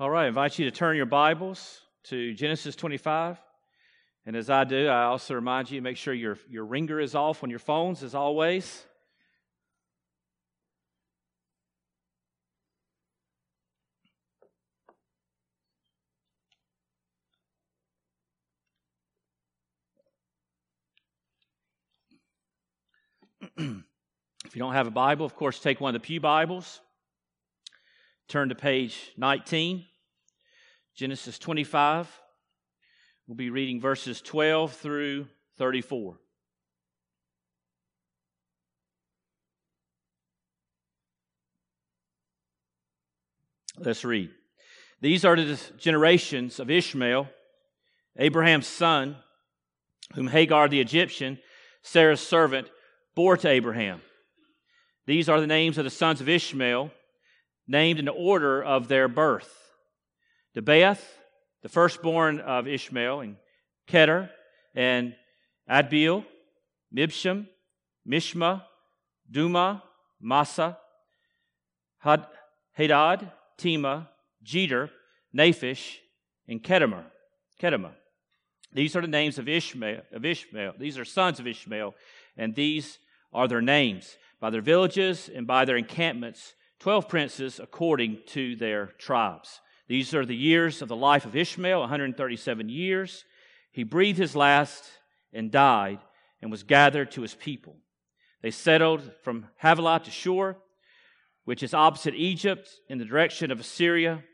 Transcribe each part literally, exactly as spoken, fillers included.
All right, I invite you to turn your Bibles to Genesis twenty-five. And as I do, I also remind you to make sure your, your ringer is off on your phones, as always. If you don't have a Bible, of course, take one of the pew Bibles. Turn to page nineteen, Genesis twenty-five. We'll be reading verses twelve through thirty-four. Let's read. These are the generations of Ishmael, Abraham's son, whom Hagar the Egyptian, Sarah's servant, bore to Abraham. These are the names of the sons of Ishmael, named in the order of their birth. Debath, the firstborn of Ishmael, and Keter, and Adbeel, Mibsam, Mishma, Duma, Massa, Had, Hadad, Tema, Jeter, Naphish, and Kedemah. Kedemah. These are the names of Ishmael, of Ishmael. These are sons of Ishmael, and these are their names, by their villages and by their encampments, twelve princes according to their tribes. These are the years of the life of Ishmael, one hundred thirty-seven years. He breathed his last and died and was gathered to his people. They settled from Havilah to Shur, which is opposite Egypt in the direction of Assyria.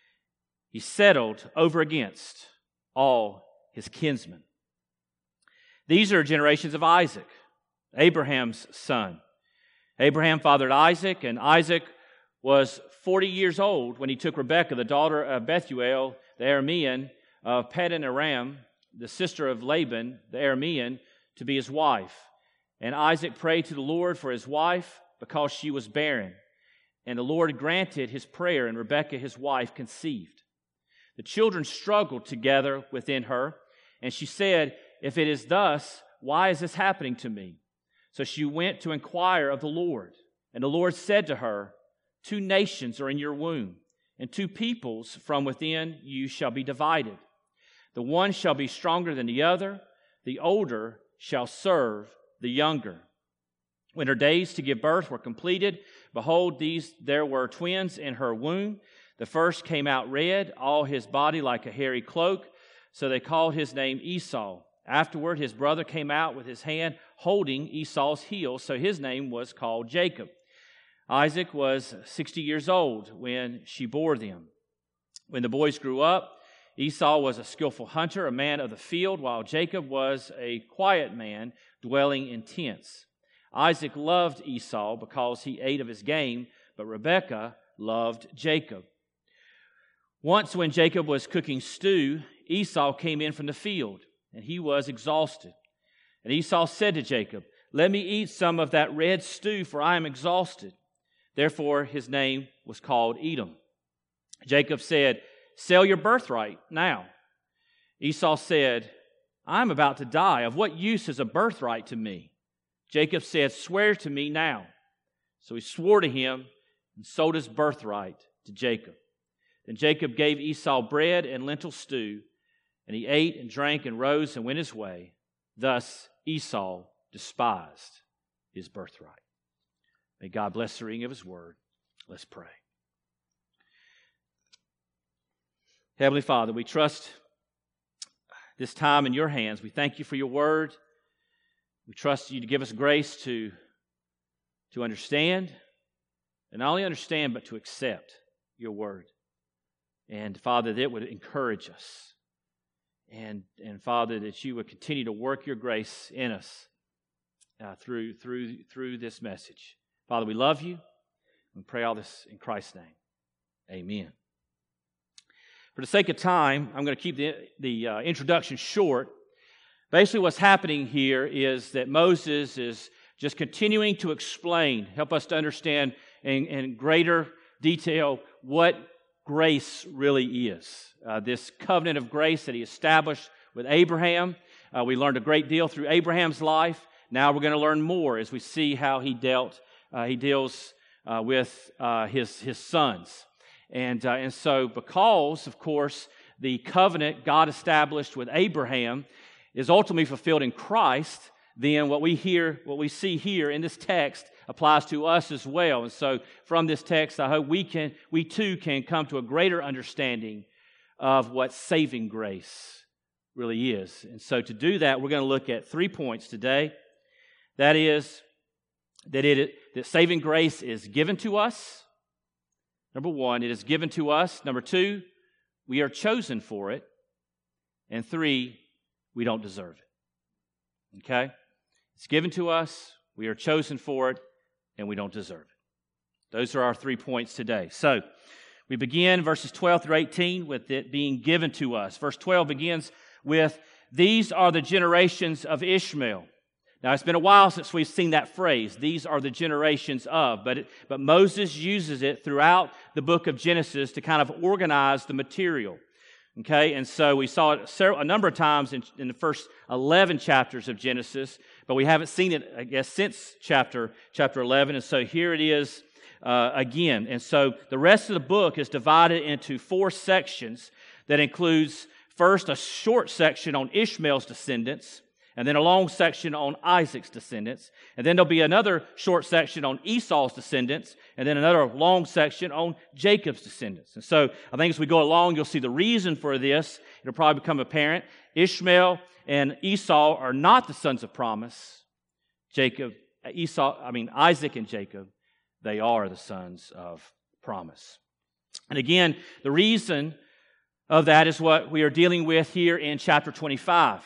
He settled over against all his kinsmen. These are generations of Isaac, Abraham's son. Abraham fathered Isaac, and Isaac was forty years old when he took Rebekah, the daughter of Bethuel, the Aramean, of Paddan Aram, the sister of Laban, the Aramean, to be his wife. And Isaac prayed to the Lord for his wife because she was barren. And the Lord granted his prayer, and Rebekah, his wife, conceived. The children struggled together within her, and she said, "If it is thus, why is this happening to me?" So she went to inquire of the Lord. And the Lord said to her, "Two nations are in your womb, and two peoples from within you shall be divided. The one shall be stronger than the other, the older shall serve the younger." When her days to give birth were completed, behold, these there were twins in her womb. The first came out red, all his body like a hairy cloak, so they called his name Esau. Afterward, his brother came out with his hand holding Esau's heel, so his name was called Jacob. Isaac was sixty years old when she bore them. When the boys grew up, Esau was a skillful hunter, a man of the field, while Jacob was a quiet man dwelling in tents. Isaac loved Esau because he ate of his game, but Rebekah loved Jacob. Once when Jacob was cooking stew, Esau came in from the field, and he was exhausted. And Esau said to Jacob, "Let me eat some of that red stew, for I am exhausted." Therefore his name was called Edom. Jacob said, "Sell your birthright now." Esau said, "I am about to die. Of what use is a birthright to me?" Jacob said, "Swear to me now." So he swore to him and sold his birthright to Jacob. Then Jacob gave Esau bread and lentil stew, and he ate and drank and rose and went his way. Thus Esau despised his birthright. May God bless the reading of His Word. Let's pray. Heavenly Father, we trust this time in your hands. We thank you for your Word. We trust you to give us grace to, to understand, and not only understand, but to accept your Word. And Father, that it would encourage us. And, and Father, that you would continue to work your grace in us uh, through, through, through this message. Father, we love you. We pray all this in Christ's name. Amen. For the sake of time, I'm going to keep the, the uh, introduction short. Basically, what's happening here is that Moses is just continuing to explain, help us to understand in, in greater detail what grace really is. Uh, this covenant of grace that he established with Abraham. Uh, we learned a great deal through Abraham's life. Now we're going to learn more as we see how he dealt. Uh, he deals uh, with uh, his his sons. And, uh, and so because, of course, the covenant God established with Abraham is ultimately fulfilled in Christ, then what we hear, what we see here in this text applies to us as well. And so from this text, I hope we can, we too can come to a greater understanding of what saving grace really is. And so to do that, we're going to look at three points today. That is, that it that saving grace is given to us. Number one, it is given to us. Number two, we are chosen for it. And three, we don't deserve it. Okay? It's given to us, we are chosen for it, and we don't deserve it. Those are our three points today. So, we begin verses twelve through eighteen with it being given to us. Verse twelve begins with, "These are the generations of Ishmael." Now, it's been a while since we've seen that phrase, "these are the generations of," but, it, but Moses uses it throughout the book of Genesis to kind of organize the material. Okay, and so we saw it several, a number of times in, in the first eleven chapters of Genesis, but we haven't seen it, I guess, since chapter chapter eleven, and so here it is uh, again. And so the rest of the book is divided into four sections that includes first a short section on Ishmael's descendants, and then a long section on Isaac's descendants, and then there'll be another short section on Esau's descendants, and then another long section on Jacob's descendants. And so I think as we go along, you'll see the reason for this. It'll probably become apparent. Ishmael and Esau are not the sons of promise. Jacob, Esau, I mean Isaac and Jacob, they are the sons of promise. And again, the reason of that is what we are dealing with here in chapter twenty-five.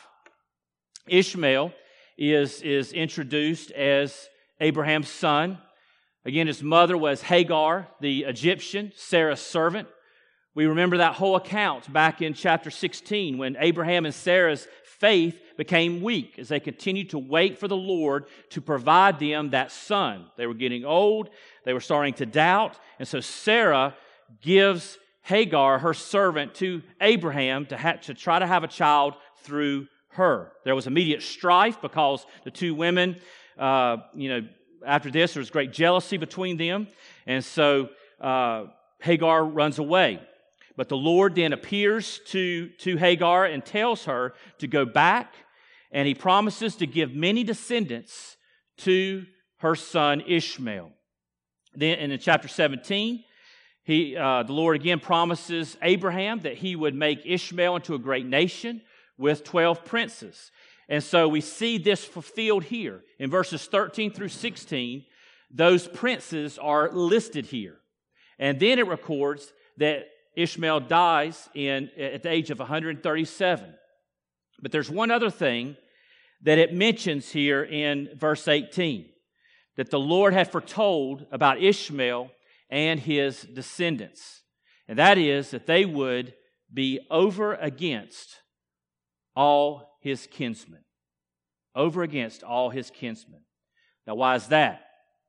Ishmael is, is introduced as Abraham's son. Again, his mother was Hagar, the Egyptian, Sarah's servant. We remember that whole account back in chapter sixteen when Abraham and Sarah's faith became weak as they continued to wait for the Lord to provide them that son. They were getting old. They were starting to doubt. And so Sarah gives Hagar, her servant, to Abraham to, ha- to try to have a child through her. There was immediate strife because the two women, uh, you know, after this, there was great jealousy between them. And so uh, Hagar runs away. But the Lord then appears to, to Hagar and tells her to go back, and He promises to give many descendants to her son Ishmael. Then in chapter seventeen, he, uh, the Lord again promises Abraham that He would make Ishmael into a great nation with twelve princes. And so we see this fulfilled here. In verses thirteen through sixteen, those princes are listed here. And then it records that Ishmael dies in, at the age of one hundred thirty-seven. But there's one other thing that it mentions here in verse eighteen, that the Lord had foretold about Ishmael and his descendants. And that is that they would be over against all his kinsmen. Over against all his kinsmen. Now, why is that?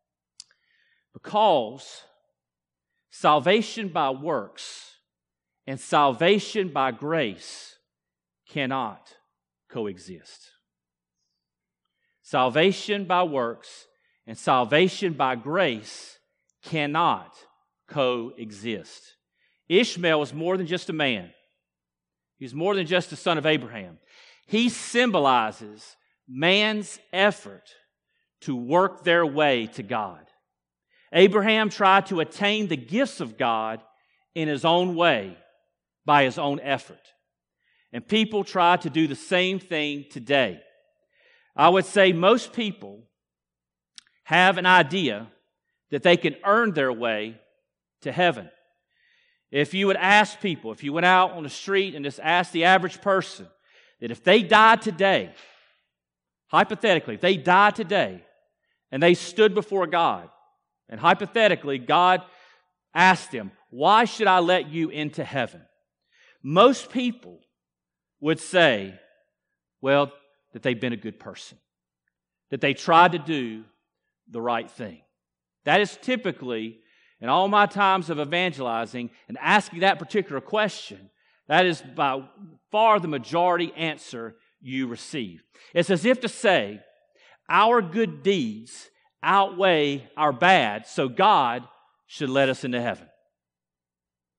Because salvation by works and salvation by grace cannot coexist. Salvation by works and salvation by grace cannot coexist. Ishmael was more than just a man. He's more than just the son of Abraham. He symbolizes man's effort to work their way to God. Abraham tried to attain the gifts of God in his own way, by his own effort. And people try to do the same thing today. I would say most people have an idea that they can earn their way to heaven. If you would ask people, if you went out on the street and just asked the average person that if they died today, hypothetically, if they died today and they stood before God, and hypothetically God asked them, "Why should I let you into heaven?" Most people would say, well, that they've been a good person, that they tried to do the right thing. That is typically, in all my times of evangelizing and asking that particular question, that is by far the majority answer you receive. It's as if to say, our good deeds outweigh our bad, so God should let us into heaven.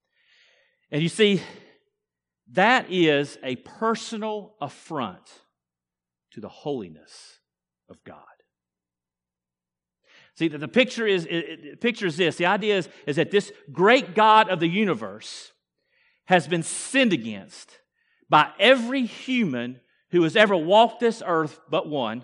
And you see, that is a personal affront to the holiness of God. See, the, the picture is it, it, the picture is this. The idea is, is that this great God of the universe has been sinned against by every human who has ever walked this earth but one,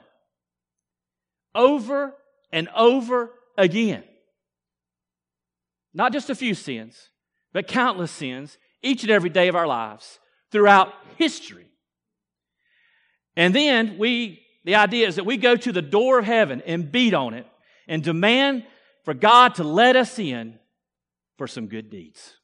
over and over again. Not just a few sins, but countless sins each and every day of our lives throughout history. And then we, the idea is that we go to the door of heaven and beat on it and demand for God to let us in for some good deeds.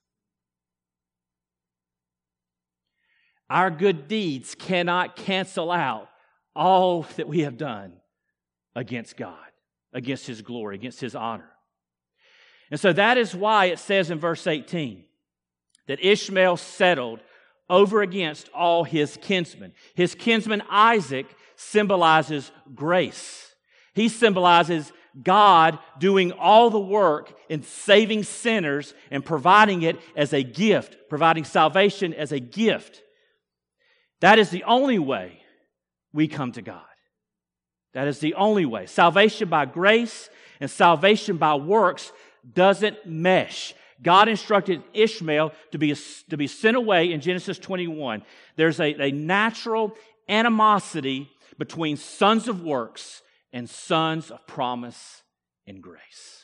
Our good deeds cannot cancel out all that we have done against God, against His glory, against His honor. And so that is why it says in verse eighteen that Ishmael settled over against all his kinsmen. His kinsman Isaac symbolizes grace. He symbolizes God doing all the work in saving sinners and providing it as a gift, providing salvation as a gift. That is the only way we come to God. That is the only way. Salvation by grace and salvation by works doesn't mesh. God instructed Ishmael to be, to be sent away in Genesis twenty-one. There's a, a natural animosity between sons of works and sons of promise and grace.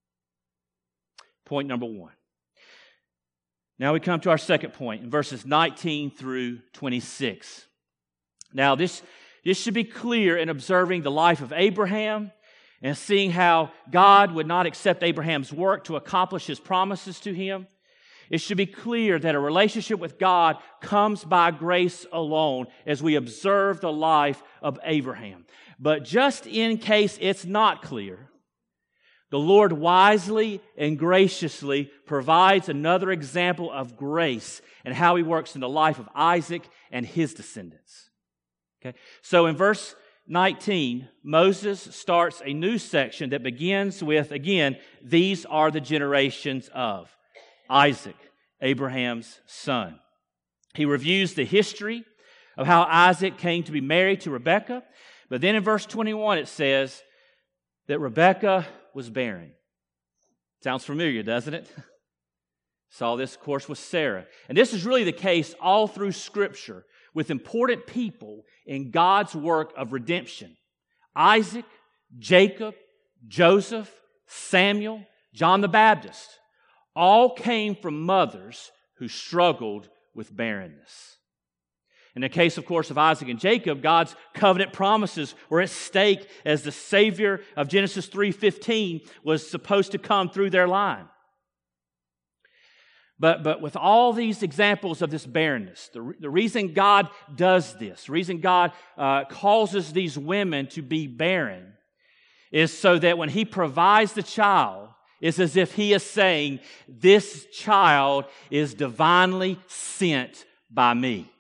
Point number one. Now we come to our second point in verses nineteen through twenty-six. Now this, this should be clear in observing the life of Abraham and seeing how God would not accept Abraham's work to accomplish His promises to him. It should be clear that a relationship with God comes by grace alone as we observe the life of Abraham. But just in case it's not clear, the Lord wisely and graciously provides another example of grace and how He works in the life of Isaac and his descendants. Okay? So in verse nineteen, Moses starts a new section that begins with, again, these are the generations of Isaac, Abraham's son. He reviews the history of how Isaac came to be married to Rebekah. But then in verse twenty-one it says that Rebekah was barren. Sounds familiar, doesn't it? Saw this, of course, with Sarah. And this is really the case all through Scripture with important people in God's work of redemption. Isaac, Jacob, Joseph, Samuel, John the Baptist, all came from mothers who struggled with barrenness. In the case, of course, of Isaac and Jacob, God's covenant promises were at stake as the Savior of Genesis three fifteen was supposed to come through their line. But, but with all these examples of this barrenness, the, the reason God does this, the reason God uh, causes these women to be barren is so that when He provides the child, it's as if He is saying, this child is divinely sent by me.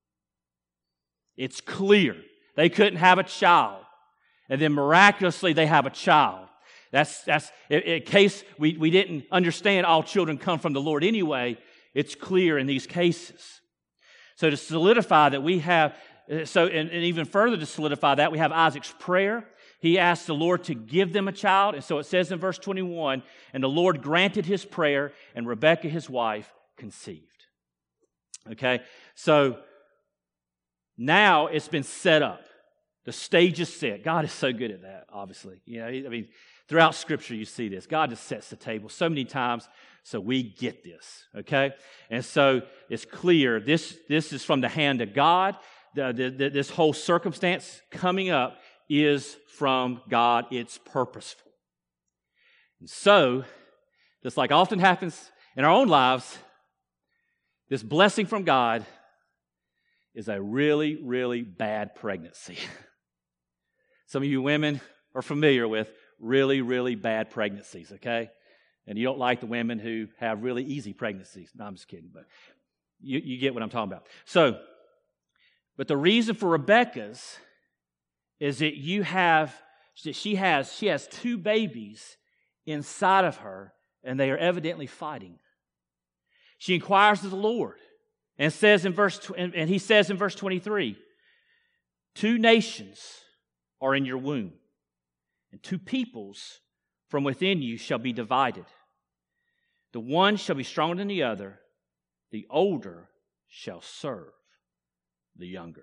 It's clear. They couldn't have a child. And then miraculously they have a child. That's, that's in, in case we, we didn't understand all children come from the Lord anyway, it's clear in these cases. So to solidify that we have, so and, and even further to solidify that, we have Isaac's prayer. He asked the Lord to give them a child. And so it says in verse twenty-one, and the Lord granted his prayer, and Rebekah, his wife, conceived. Okay, so now it's been set up. The stage is set. God is so good at that, obviously. You know, I mean, throughout Scripture you see this. God just sets the table so many times so we get this, okay? And so it's clear this, this is from the hand of God. The, the, the, this whole circumstance coming up is from God. It's purposeful. And so, just like often happens in our own lives, this blessing from God is a really, really bad pregnancy. Some of you women are familiar with really, really bad pregnancies, okay? And you don't like the women who have really easy pregnancies. No, I'm just kidding, but you, you get what I'm talking about. So, but the reason for Rebekah's is that you have, that she has, she has two babies inside of her, and they are evidently fighting. She inquires of the Lord and says in verse and he says in verse twenty-three, two nations are in your womb, and two peoples from within you shall be divided. The one shall be stronger than the other, the older shall serve the younger.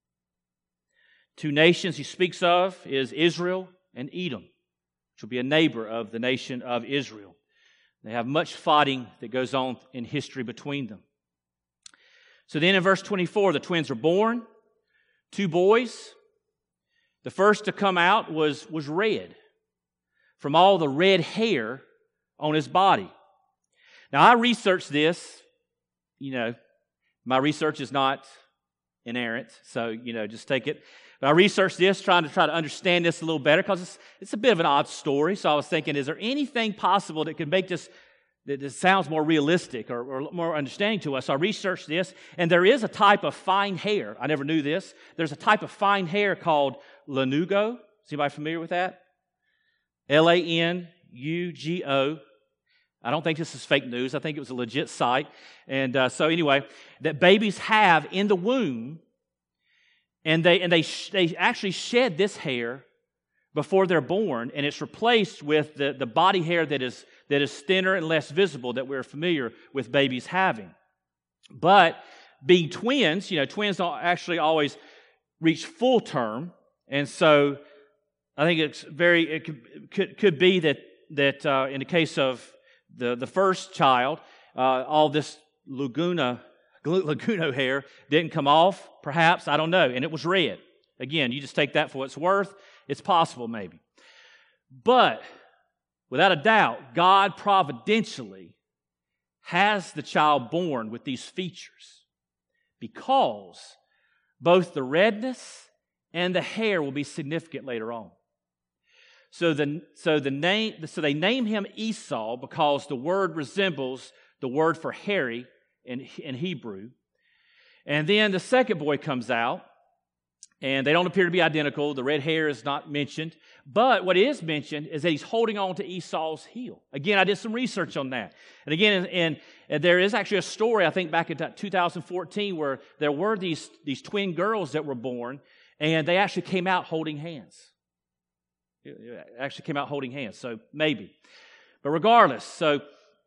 Two nations he speaks of is Israel and Edom, which will be a neighbor of the nation of Israel. They have much fighting that goes on in history between them. So then in verse twenty-four, the twins are born, two boys. The first to come out was, was red, from all the red hair on his body. Now, I researched this. You know, my research is not inerrant, so, you know, just take it. But I researched this, trying to try to understand this a little better, because it's, it's a bit of an odd story. So I was thinking, is there anything possible that could make this, that this sounds more realistic or, or more understanding to us? So I researched this, and there is a type of fine hair. I never knew this. There's a type of fine hair called lanugo. Is anybody familiar with that? L A N U G O. I don't think this is fake news. I think it was a legit site. And uh, so anyway, that babies have in the womb, and they and they sh- they actually shed this hair before they're born, and it's replaced with the, the body hair that is that is thinner and less visible that we're familiar with babies having. But being twins, you know, twins don't actually always reach full term, and so I think it's very it could could, could be that that uh, in the case of The the first child, uh, all this Laguna, Laguno hair didn't come off, perhaps, I don't know, and it was red. Again, you just take that for what it's worth. It's possible, maybe. But, without a doubt, God providentially has the child born with these features, because both the redness and the hair will be significant later on. So the so the name so they name him Esau because the word resembles the word for hairy in, in Hebrew. And then the second boy comes out, and they don't appear to be identical. The red hair is not mentioned. But what is mentioned is that he's holding on to Esau's heel. Again, I did some research on that. And again, and, and there is actually a story, I think back in two thousand fourteen, where there were these, these twin girls that were born, and they actually came out holding hands. Actually came out holding hands, so maybe. But regardless, so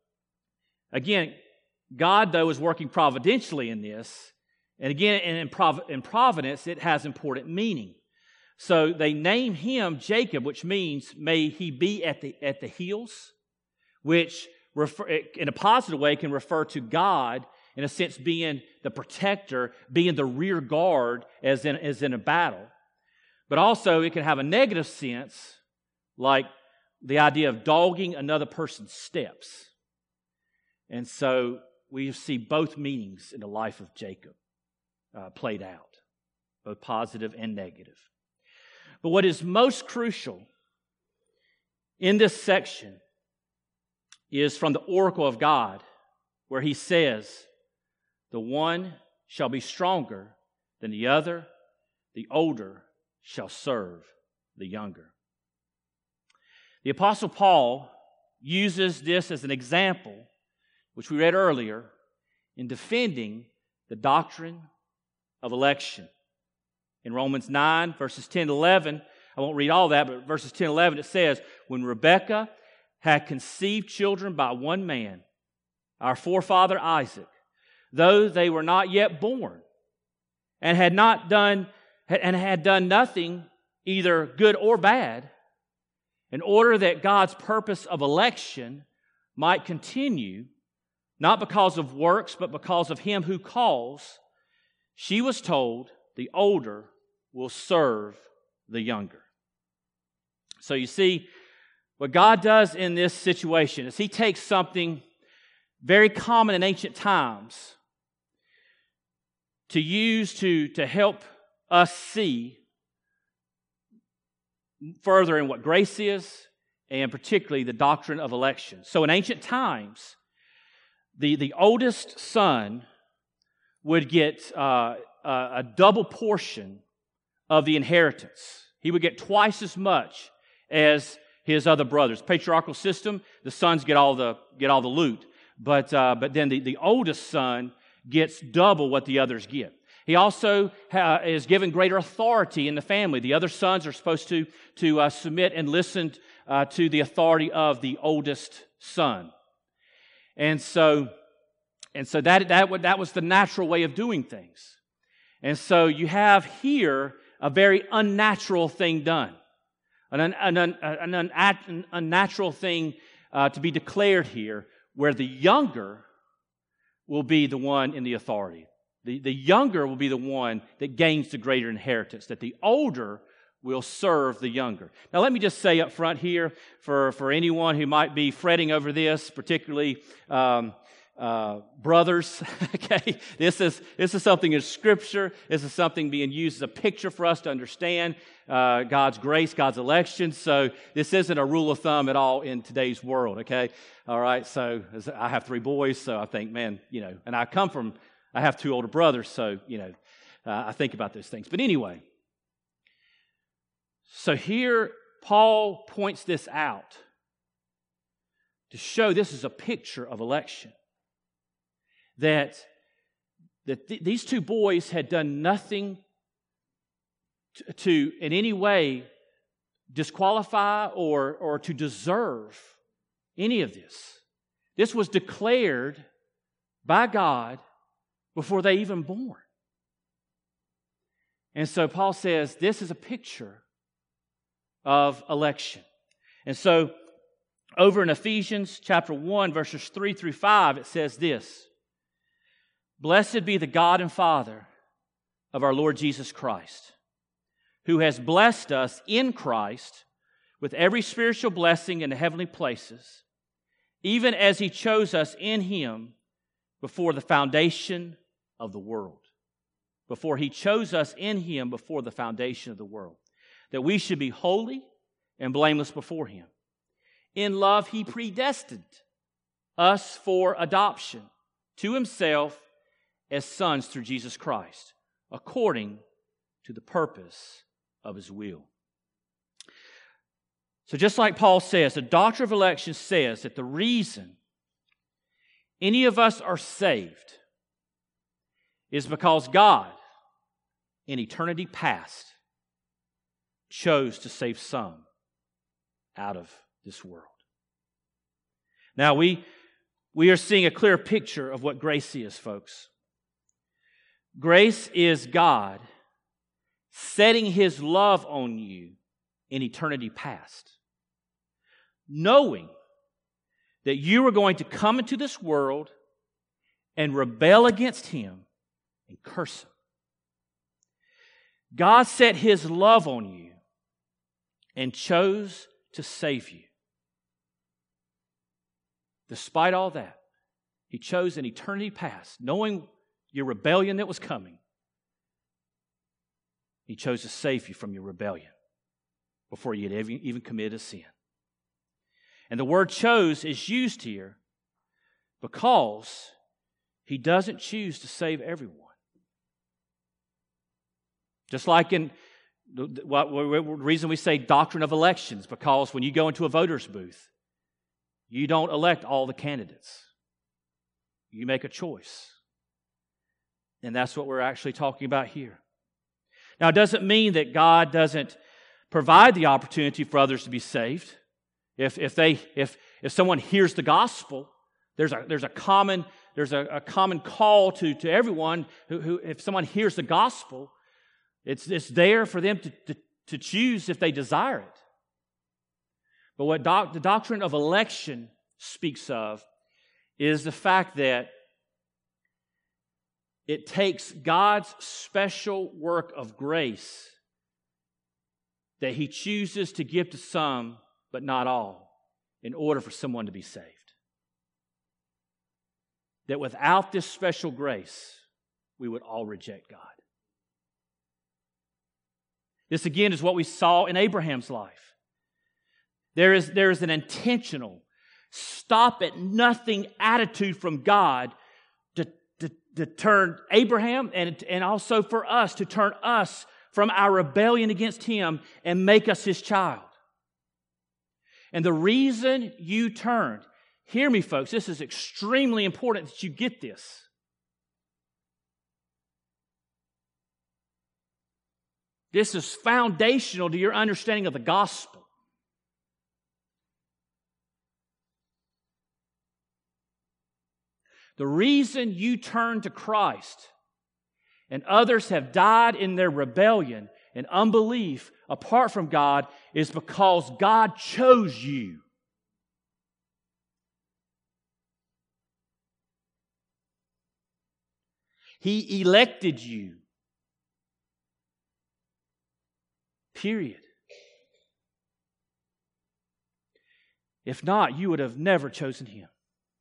again, God, though, is working providentially in this. And again, in, prov- in providence, it has important meaning. So they name him Jacob, which means may he be at the at the heels, which refer, in a positive way can refer to God, in a sense being the protector, being the rear guard as in, as in a battle. But also it can have a negative sense, like the idea of dogging another person's steps. And so we see both meanings in the life of Jacob uh, played out, both positive and negative. But what is most crucial in this section is from the oracle of God, where he says, the one shall be stronger than the other, the older shall serve the younger. The Apostle Paul uses this as an example, which we read earlier, in defending the doctrine of election. In Romans nine, verses ten to eleven, I won't read all that, but verses ten to eleven, it says, when Rebekah had conceived children by one man, our forefather Isaac, though they were not yet born, and had not done and had done nothing either good or bad, in order that God's purpose of election might continue, not because of works, but because of him who calls, she was told, the older will serve the younger. So you see, what God does in this situation is he takes something very common in ancient times to use to, to help us see further in what grace is, and particularly the doctrine of election. So in ancient times, the, the oldest son would get uh, a, a double portion of the inheritance. He would get twice as much as his other brothers. Patriarchal system, the sons get all the get all the loot. but uh, but then the, the oldest son gets double what the others get. He also ha- is given greater authority in the family. The other sons are supposed to, to uh, submit and listen uh, to the authority of the oldest son. And so, and so that, that, that was the natural way of doing things. And so you have here a very unnatural thing done. An, an, an, an, an, an unnatural thing uh, to be declared here, where the younger will be the one in the authority. The, the younger will be the one that gains the greater inheritance, that the older will serve the younger. Now, let me just say up front here, for, for anyone who might be fretting over this, particularly um, uh, brothers, okay, this is, this is something in Scripture. This is something being used as a picture for us to understand uh, God's grace, God's election. So this isn't a rule of thumb at all in today's world, okay? All right, so as I have three boys, so I think, man, you know, and I come from, I have two older brothers, so, you know, uh, I think about those things. But anyway, so here Paul points this out to show this is a picture of election. That, that th- these two boys had done nothing to, to in any way disqualify or, or to deserve any of this. This was declared by God before they even born. And so Paul says this is a picture of election. And so over in Ephesians chapter one, verses three through five, it says this: Blessed be the God and Father of our Lord Jesus Christ, who has blessed us in Christ with every spiritual blessing in the heavenly places, even as He chose us in Him before the foundation of the world. Before He chose us in Him before the foundation of the world, that we should be holy and blameless before Him. In love, He predestined us for adoption to Himself as sons through Jesus Christ, according to the purpose of His will. So just like Paul says, the doctrine of election says that the reason any of us are saved is because God, in eternity past, chose to save some out of this world. Now, we, we are seeing a clear picture of what grace is, folks. Grace is God setting His love on you in eternity past, knowing that you are going to come into this world and rebel against Him and curse Him. God set His love on you and chose to save you. Despite all that, He chose in eternity past, knowing your rebellion that was coming, He chose to save you from your rebellion before you had even committed a sin. And the word chose is used here because He doesn't choose to save everyone. Just like in the what, what, reason we say doctrine of elections, because when you go into a voter's booth, you don't elect all the candidates. You make a choice. And that's what we're actually talking about here. Now, it doesn't mean that God doesn't provide the opportunity for others to be saved. If if they if if someone hears the gospel, there's a there's a common there's a, a common call to, to everyone who, who if someone hears the gospel, it's it's there for them to, to, to choose if they desire it. But what doc, the doctrine of election speaks of is the fact that it takes God's special work of grace that He chooses to give to some, but not all, in order for someone to be saved. That without this special grace, we would all reject God. This again is what we saw in Abraham's life. There is, there is an intentional, stop-at-nothing attitude from God to, to, to turn Abraham and, and also for us, to turn us from our rebellion against Him and make us His child. And the reason you turned, Hear me, folks. This is extremely important that you get this. This is foundational to your understanding of the gospel. The reason you turn to Christ and others have died in their rebellion and unbelief apart from God is because God chose you. He elected you. Period. If not, you would have never chosen Him.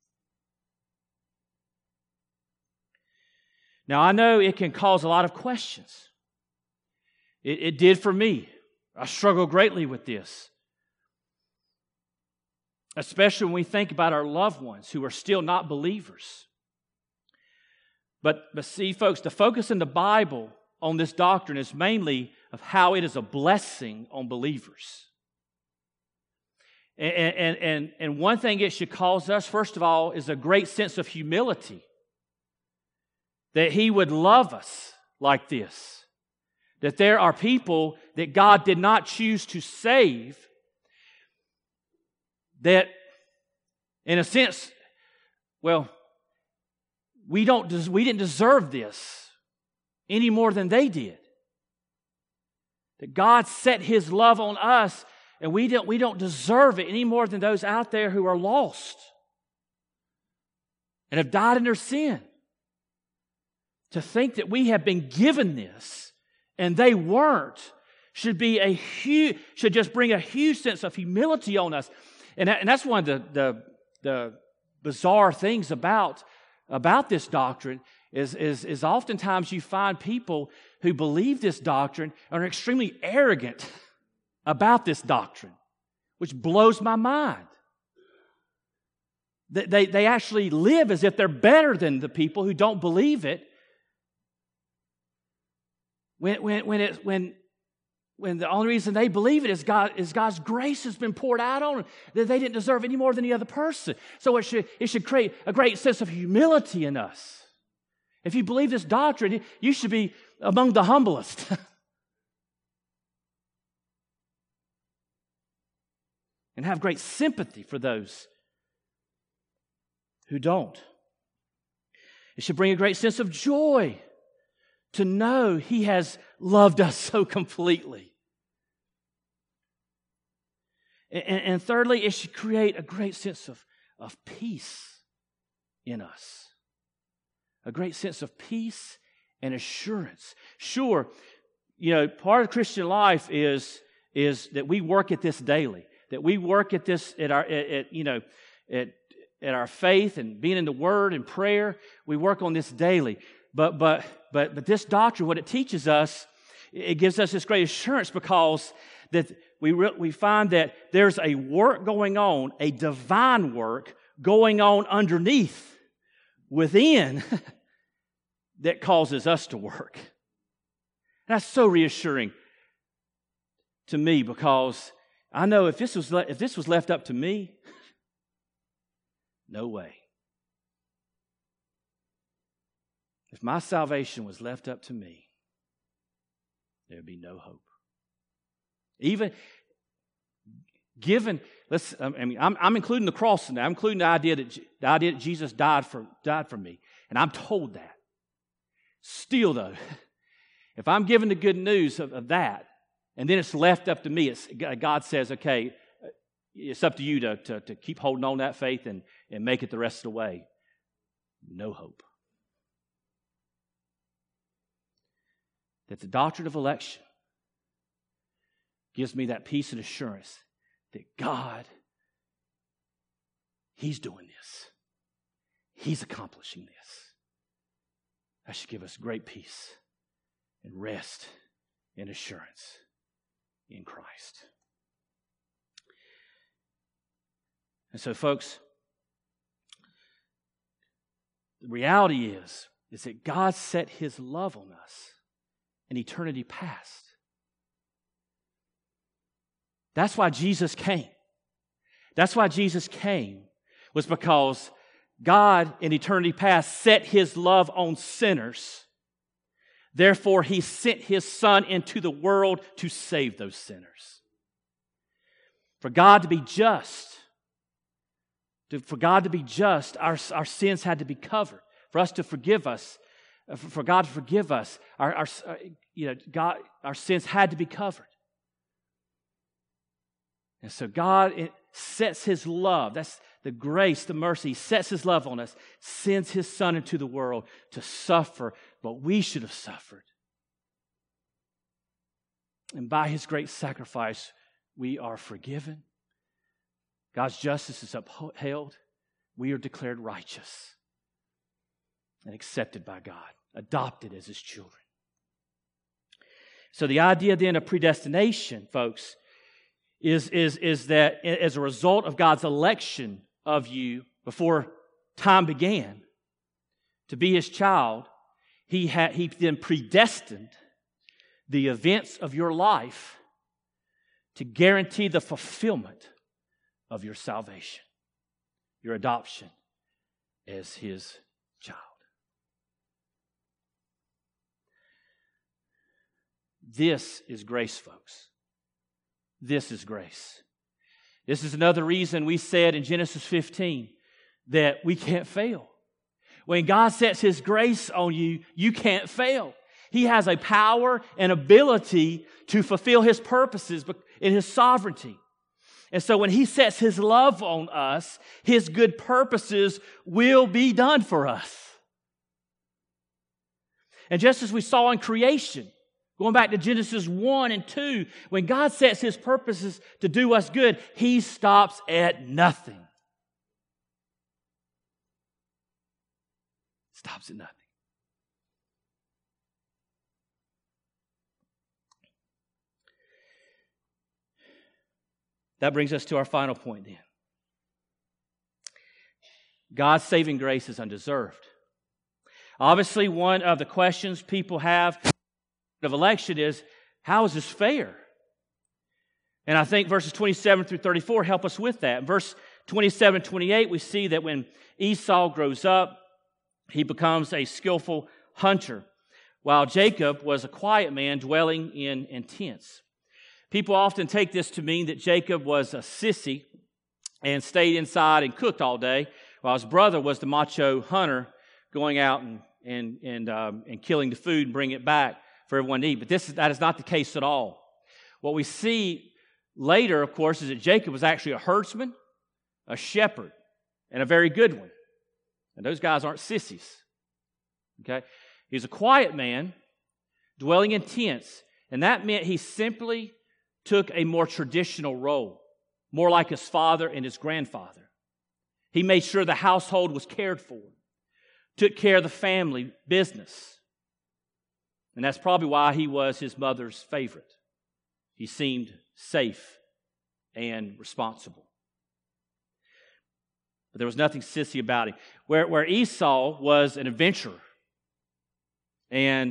Now, I know it can cause a lot of questions. It, it did for me. I struggle greatly with this. Especially when we think about our loved ones who are still not believers. But, but see, folks, the focus in the Bible on this doctrine is mainly of how it is a blessing on believers. And, and, and, and one thing it should cause us, first of all, is a great sense of humility. That He would love us like this. That there are people that God did not choose to save. That, in a sense, well, we don't we didn't deserve this any more than they did. That God set His love on us, and we don't we don't deserve it any more than those out there who are lost and have died in their sin. To think that we have been given this and they weren't should be a huge should just bring a huge sense of humility on us, and, that, and that's one of the, the the bizarre things about about this doctrine is is is oftentimes you find people who believe this doctrine are extremely arrogant about this doctrine, which blows my mind. They they, they actually live as if they're better than the people who don't believe it. When when when it when when the only reason they believe it is God is God's grace has been poured out on them, that they didn't deserve any more than the other person. So it should it should create a great sense of humility in us. If you believe this doctrine, you should be among the humblest. And have great sympathy for those who don't. It should bring a great sense of joy to know He has loved us so completely. And, and thirdly, it should create a great sense of, of peace in us. A great sense of peace and assurance. Sure, you know, part of Christian life is, is that we work at this daily. That we work at this, at our, at, at, you know, at, at our faith and being in the Word and prayer. We work on this daily. But but but but this doctrine, what it teaches us, it gives us this great assurance because that we re- we find that there's a work going on, a divine work going on underneath, within, that causes us to work. And that's so reassuring to me because I know if this was le- if this was left up to me, no way. If my salvation was left up to me, there would be no hope. Even given, let's. I mean, I'm, I'm including the cross in that. I'm including the idea that the idea that Jesus died for died for me, and I'm told that. Still, though, if I'm given the good news of, of that, and then it's left up to me, it's, God says, "Okay, it's up to you to to, to keep holding on to that faith and and make it the rest of the way." No hope. That the doctrine of election gives me that peace and assurance that God, He's doing this. He's accomplishing this. That should give us great peace and rest and assurance in Christ. And so, folks, the reality is, is that God set His love on us in eternity past. That's why Jesus came. That's why Jesus came, was because God in eternity past set His love on sinners. Therefore, He sent His Son into the world to save those sinners. For God to be just, to, for God to be just, our, our sins had to be covered. For us to forgive us, for God to forgive us, our, our, you know, God, our sins had to be covered. And so God it sets His love, that's the grace, the mercy, He sets His love on us, sends His Son into the world to suffer what we should have suffered. And by His great sacrifice, we are forgiven. God's justice is upheld. We are declared righteous and accepted by God, adopted as His children. So the idea then of predestination, folks, is, is, is that as a result of God's election of you before time began to be His child, He had, He then predestined the events of your life to guarantee the fulfillment of your salvation, your adoption as His child. This is grace, folks. This is grace. This is another reason we said in Genesis fifteen that we can't fail. When God sets His grace on you, you can't fail. He has a power and ability to fulfill His purposes in His sovereignty. And so when He sets His love on us, His good purposes will be done for us. And just as we saw in creation, going back to Genesis one and two, when God sets His purposes to do us good, He stops at nothing. Stops at nothing. That brings us to our final point then. God's saving grace is undeserved. Obviously, one of the questions people have of election is, how is this fair? And I think verses twenty-seven through thirty-four help us with that. In verse twenty-seven, twenty-eight, we see that when Esau grows up, he becomes a skillful hunter, while Jacob was a quiet man dwelling in, in tents. People often take this to mean that Jacob was a sissy and stayed inside and cooked all day, while his brother was the macho hunter going out and, and, and, um, and killing the food and bringing it back for everyone to eat. But this is, that is not the case at all. What we see later, of course, is that Jacob was actually a herdsman, a shepherd, and a very good one. And those guys aren't sissies. Okay? He's a quiet man dwelling in tents, and that meant he simply took a more traditional role, more like his father and his grandfather. He made sure the household was cared for, took care of the family business. And that's probably why he was his mother's favorite. He seemed safe and responsible. But there was nothing sissy about him. Where, where Esau was an adventurer. And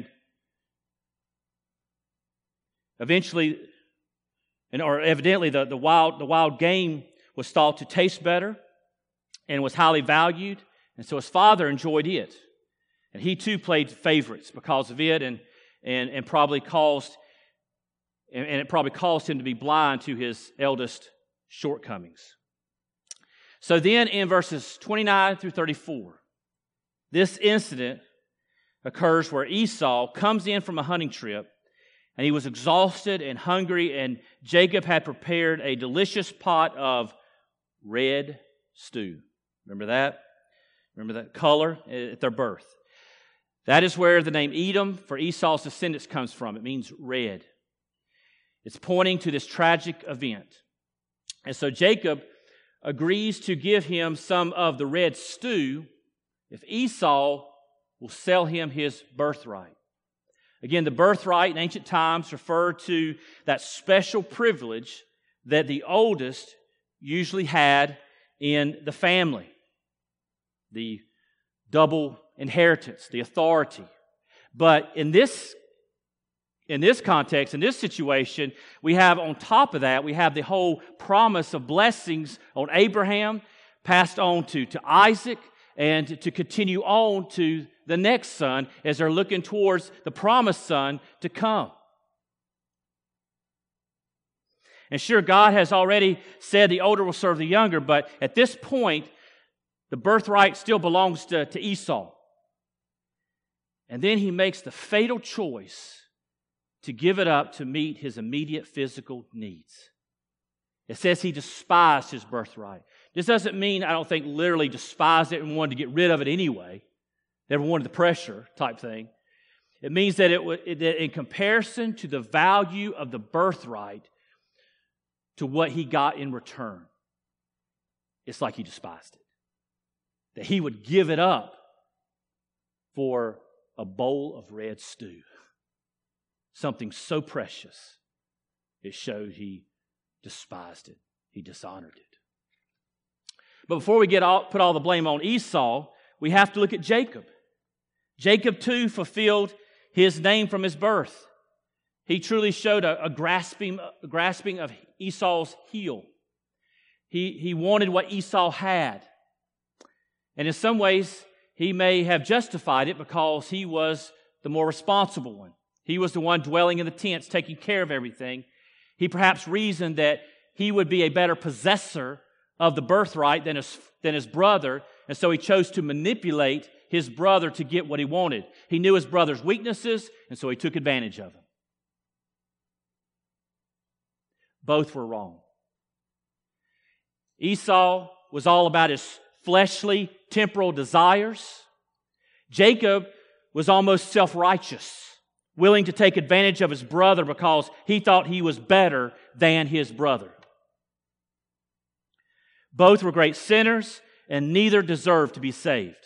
eventually, and or evidently the, the wild the wild game was thought to taste better and was highly valued. And so his father enjoyed it. And he too played favorites because of it, and and, and probably caused and, and it probably caused him to be blind to his eldest shortcomings. So then in verses twenty-nine through thirty-four, this incident occurs where Esau comes in from a hunting trip, and he was exhausted and hungry, and Jacob had prepared a delicious pot of red stew. Remember that? Remember that color at their birth. That is where the name Edom for Esau's descendants comes from. It means red. It's pointing to this tragic event. And so Jacob agrees to give him some of the red stew if Esau will sell him his birthright. Again, the birthright in ancient times referred to that special privilege that the oldest usually had in the family. The double inheritance, the authority. But in this, in this context, in this situation, we have on top of that, we have the whole promise of blessings on Abraham, passed on to, to Isaac and to continue on to the next son as they're looking towards the promised son to come. And sure, God has already said the older will serve the younger, but at this point, the birthright still belongs to, to Esau. And then he makes the fatal choice to give it up to meet his immediate physical needs. It says he despised his birthright. This doesn't mean, I don't think, literally despised it and wanted to get rid of it anyway. Never wanted the pressure type thing. It means that, it, that in comparison to the value of the birthright to what he got in return, it's like he despised it. That he would give it up for a bowl of red stew. Something so precious, it showed he despised it. He dishonored it. But before we get all, put all the blame on Esau, we have to look at Jacob. Jacob too fulfilled his name from his birth. He truly showed a, a grasping, a grasping of Esau's heel. He, he wanted what Esau had. And in some ways, he may have justified it because he was the more responsible one. He was the one dwelling in the tents, taking care of everything. He perhaps reasoned that he would be a better possessor of the birthright than his, than his brother, and so he chose to manipulate his brother to get what he wanted. He knew his brother's weaknesses, and so he took advantage of him. Both were wrong. Esau was all about his fleshly, temporal desires. Jacob was almost self-righteous, willing to take advantage of his brother because he thought he was better than his brother. Both were great sinners, and neither deserved to be saved.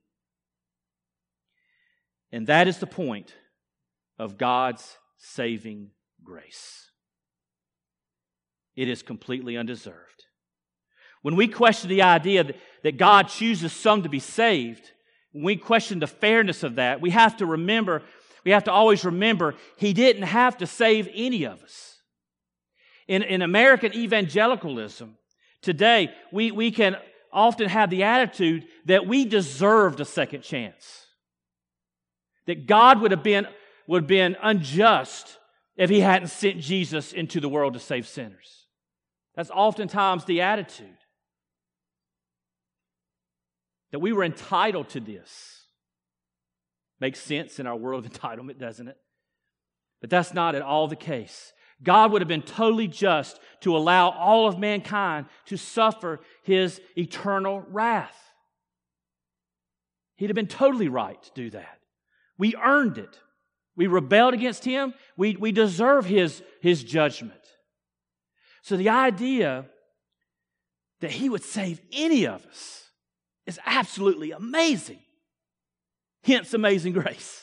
And that is the point of God's saving grace. It is completely undeserved. When we question the idea that, that God chooses some to be saved, when we question the fairness of that, we have to remember, we have to always remember, He didn't have to save any of us. In, in American evangelicalism, today, we, we can often have the attitude that we deserved a second chance. That God would have been, would have been unjust if He hadn't sent Jesus into the world to save sinners. That's oftentimes the attitude. That we were entitled to this. Makes sense in our world of entitlement, doesn't it? But that's not at all the case. God would have been totally just to allow all of mankind to suffer His eternal wrath. He'd have been totally right to do that. We earned it. We rebelled against Him. We, we deserve His, His judgment. So the idea that He would save any of us is absolutely amazing. Hence, amazing grace.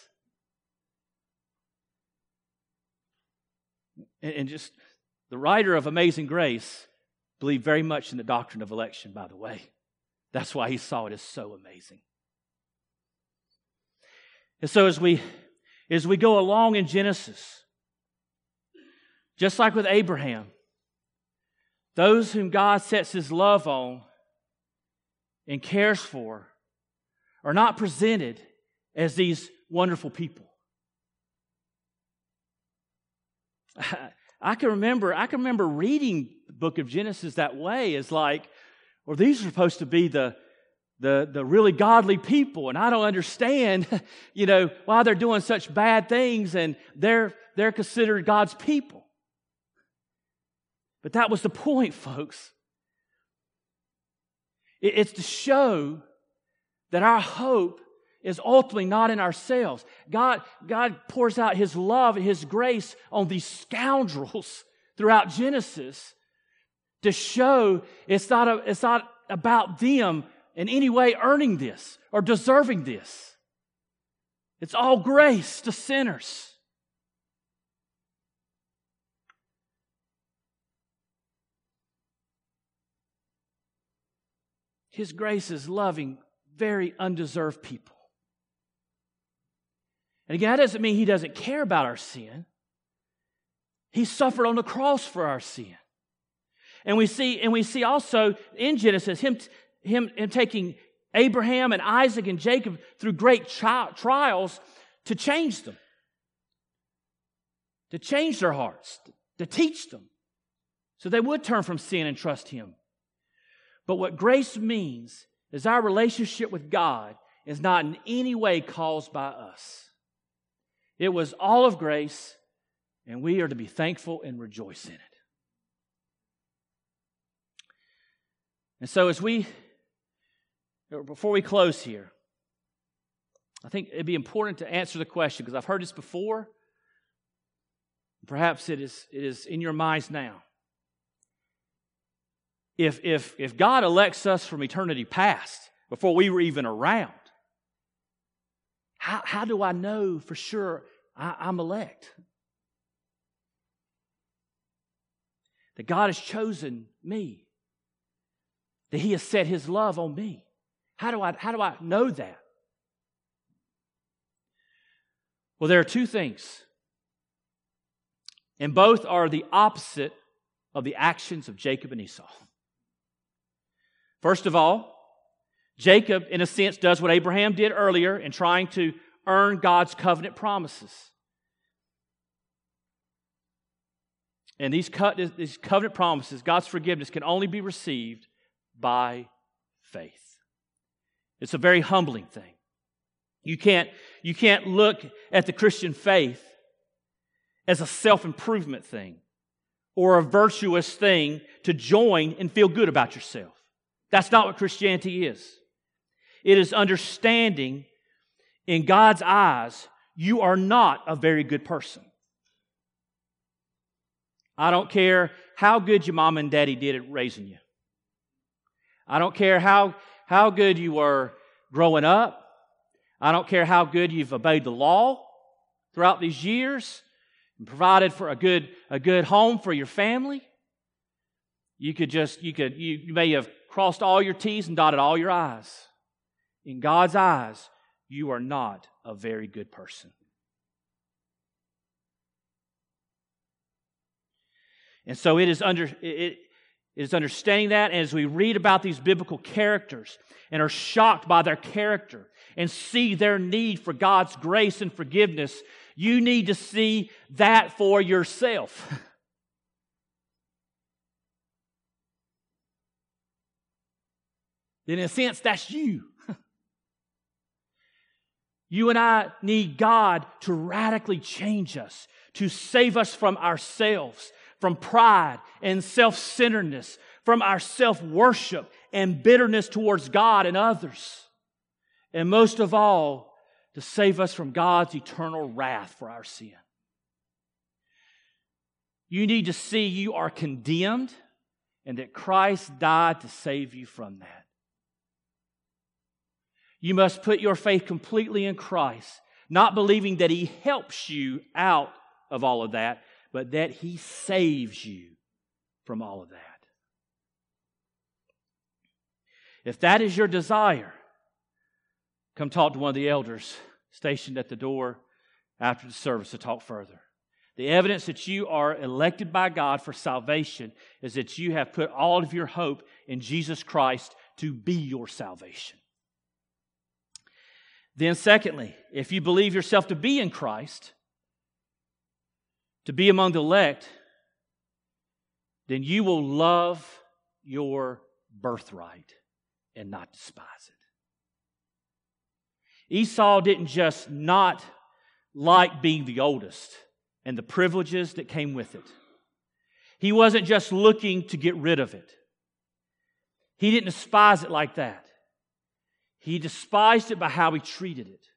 And, and just the writer of Amazing Grace believed very much in the doctrine of election, by the way. That's why he saw it as so amazing. And so as we, as we go along in Genesis, just like with Abraham, those whom God sets His love on and cares for are not presented as these wonderful people. I can remember, I can remember reading the book of Genesis that way as like, well, these are supposed to be the, the, the really godly people, and I don't understand, you know, why they're doing such bad things, and they're they're considered God's people. But that was the point, folks. It, it's to show that our hope is ultimately not in ourselves. God, God pours out His love and His grace on these scoundrels throughout Genesis to show it's not, a, it's not about them in any way earning this or deserving this. It's all grace to sinners. His grace is loving very undeserved people. And again, that doesn't mean He doesn't care about our sin. He suffered on the cross for our sin. And we see, and we see also in Genesis Him, him, him taking Abraham and Isaac and Jacob through great tri- trials to change them, to change their hearts, to teach them so they would turn from sin and trust Him. But what grace means is our relationship with God is not in any way caused by us. It was all of grace, and we are to be thankful and rejoice in it. And so as we, before we close here, I think it'd be important to answer the question, because I've heard this before. Perhaps it is, it is in your minds now. If, if, if God elects us from eternity past, before we were even around, how, how do I know for sure I, I'm elect? That God has chosen me. That He has set His love on me. How do I, how do I know that? Well, there are two things. And both are the opposite of the actions of Jacob and Esau. First of all, Jacob, in a sense, does what Abraham did earlier in trying to earn God's covenant promises. And these, co- these covenant promises, God's forgiveness, can only be received by faith. It's a very humbling thing. You can't, you can't look at the Christian faith as a self-improvement thing or a virtuous thing to join and feel good about yourself. That's not what Christianity is. It is understanding in God's eyes, you are not a very good person. I don't care how good your mom and daddy did at raising you. I don't care how, how good you were growing up. I don't care how good you've obeyed the law throughout these years and provided for a good, a good home for your family. You could just, you could, you, you may have crossed all your T's and dotted all your I's. In God's eyes, you are not a very good person. And so it is under it, it is understanding that, and as we read about these biblical characters and are shocked by their character and see their need for God's grace and forgiveness, you need to see that for yourself. Then in a sense, that's you. You and I need God to radically change us, to save us from ourselves, from pride and self-centeredness, from our self-worship and bitterness towards God and others. And most of all, to save us from God's eternal wrath for our sin. You need to see you are condemned and that Christ died to save you from that. You must put your faith completely in Christ, not believing that He helps you out of all of that, but that He saves you from all of that. If that is your desire, come talk to one of the elders stationed at the door after the service to talk further. The evidence that you are elected by God for salvation is that you have put all of your hope in Jesus Christ to be your salvation. Then secondly, if you believe yourself to be in Christ, to be among the elect, then you will love your birthright and not despise it. Esau didn't just not like being the oldest and the privileges that came with it. He wasn't just looking to get rid of it. He didn't despise it like that. He despised it by how he treated it.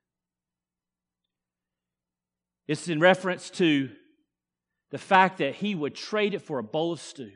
It's in reference to the fact that he would trade it for a bowl of stew.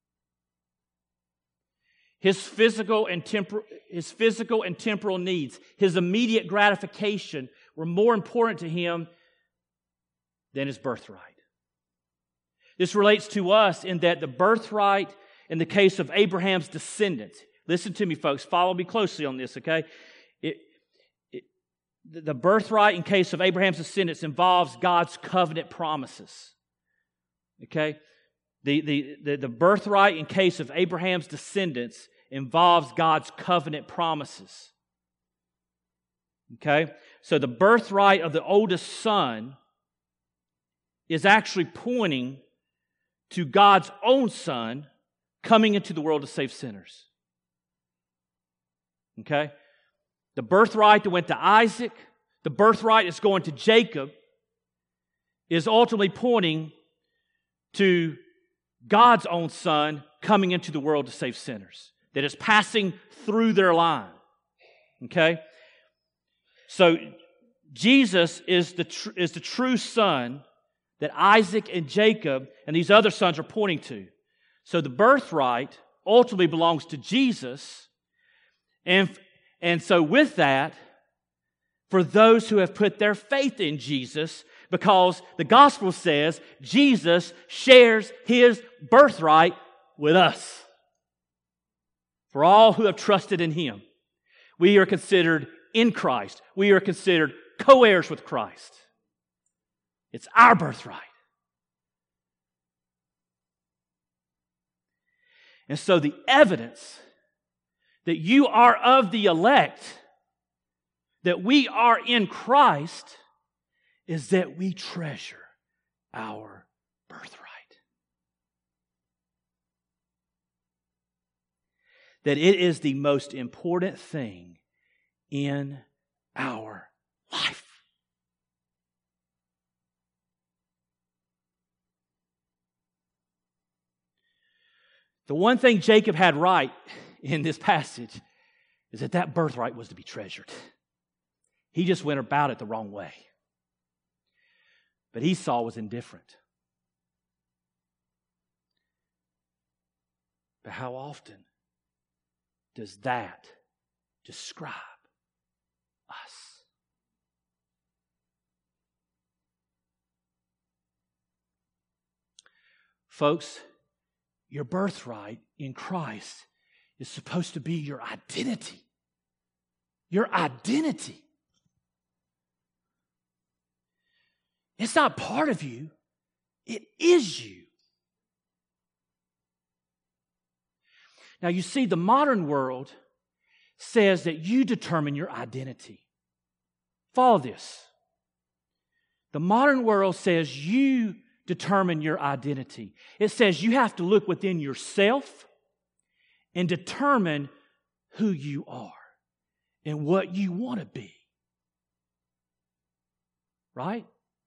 His physical and tempor- his physical and temporal needs, his immediate gratification were more important to him than his birthright. This relates to us in that the birthright in the case of Abraham's descendants. Listen to me, folks. Follow me closely on this, okay? It, it, the birthright in case of Abraham's descendants involves God's covenant promises. Okay? The, the, the, the birthright in case of Abraham's descendants involves God's covenant promises. Okay? So the birthright of the oldest son is actually pointing to God's own Son coming into the world to save sinners. Okay? The birthright that went to Isaac, the birthright that's going to Jacob, is ultimately pointing to God's own Son coming into the world to save sinners, that is passing through their line. Okay? So Jesus is the tr- is the true Son that Isaac and Jacob and these other sons are pointing to. So the birthright ultimately belongs to Jesus. And, and so with that, for those who have put their faith in Jesus, because the gospel says Jesus shares His birthright with us. For all who have trusted in Him, we are considered in Christ. We are considered co-heirs with Christ. It's our birthright. And so the evidence that you are of the elect, that we are in Christ, is that we treasure our birthright. That it is the most important thing in our life. The one thing Jacob had right in this passage is that that birthright was to be treasured. He just went about it the wrong way. But Esau was indifferent. But how often does that describe us? Folks, your birthright in Christ is supposed to be your identity. Your identity. It's not part of you. It is you. Now you see, the modern world says that you determine your identity. Follow this. The modern world says you determine your identity. It says you have to look within yourself and determine who you are and what you want to be. Right?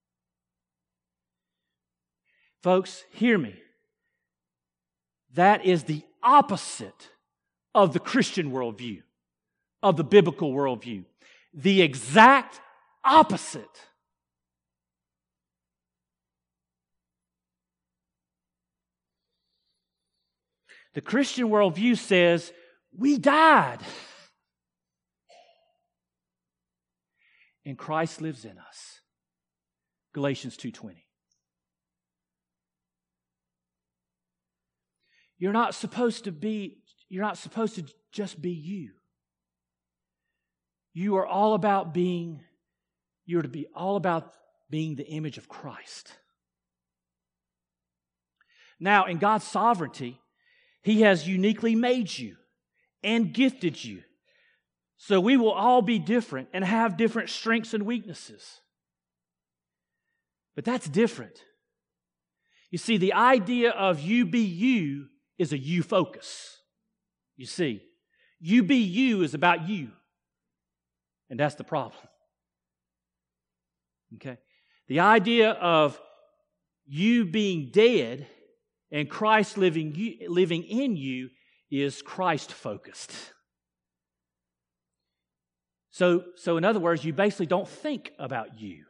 Folks, hear me. That is the opposite of the Christian worldview, of the biblical worldview. The exact opposite. The Christian worldview says we died and Christ lives in us. Galatians two twenty. You're not supposed to be, you're not supposed to just be you. You are all about being, you're to be all about being the image of Christ. Now, in God's sovereignty, He has uniquely made you and gifted you. So we will all be different and have different strengths and weaknesses. But that's different. You see, the idea of you be you is a you focus. You see, you be you is about you. And that's the problem. Okay? The idea of you being dead and Christ living you, living in you is Christ-focused. So, so in other words, you basically don't think about you.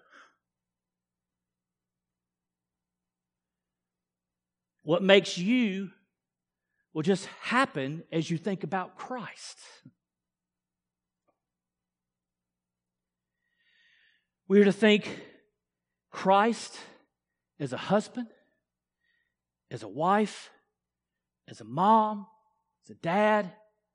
What makes you will just happen as you think about Christ. We are to think Christ as a husband, as a wife, as a mom, as a dad.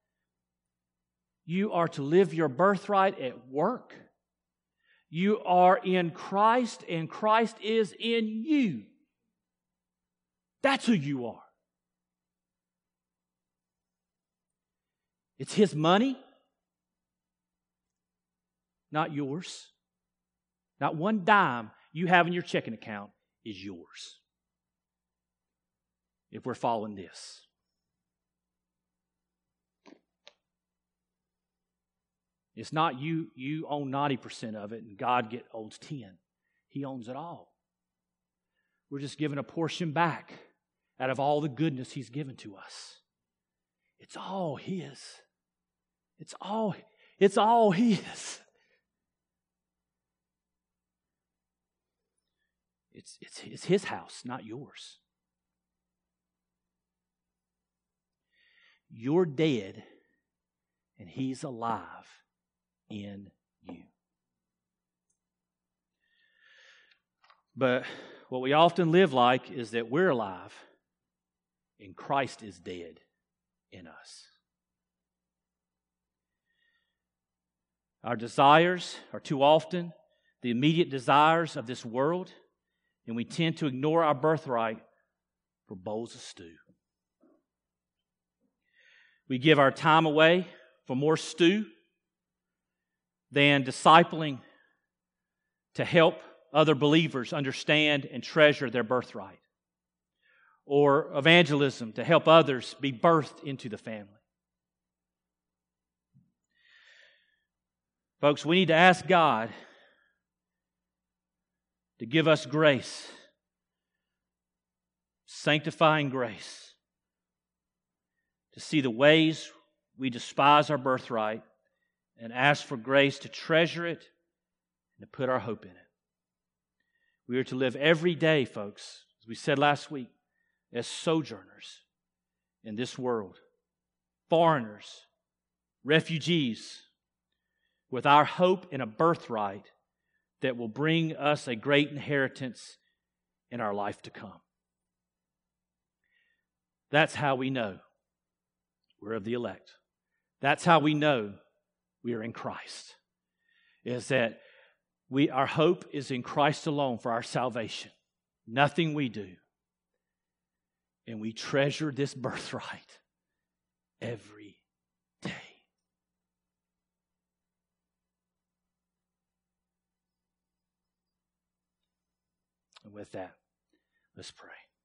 You are to live your birthright at work. You are in Christ, and Christ is in you. That's who you are. It's His money, not yours. Not one dime you have in your checking account is yours. If we're following this. It's not you, you own ninety percent of it and God get owns ten. He owns it all. We're just giving a portion back out of all the goodness He's given to us. It's all His. It's all, it's all His. It's, it's, it's His house, not yours. You're dead and He's alive in you. But what we often live like is that we're alive and Christ is dead in us. Our desires are too often the immediate desires of this world, and we tend to ignore our birthright for bowls of stew. We give our time away for more stew than discipling to help other believers understand and treasure their birthright, or evangelism to help others be birthed into the family. Folks, we need to ask God to give us grace, sanctifying grace, to see the ways we despise our birthright and ask for grace to treasure it and to put our hope in it. We are to live every day, folks, as we said last week, as sojourners in this world, foreigners, refugees, with our hope in a birthright that will bring us a great inheritance in our life to come. That's how we know we're of the elect. That's how we know we are in Christ. Is that we our hope is in Christ alone for our salvation. Nothing we do. And we treasure this birthright every day. And with that, let's pray.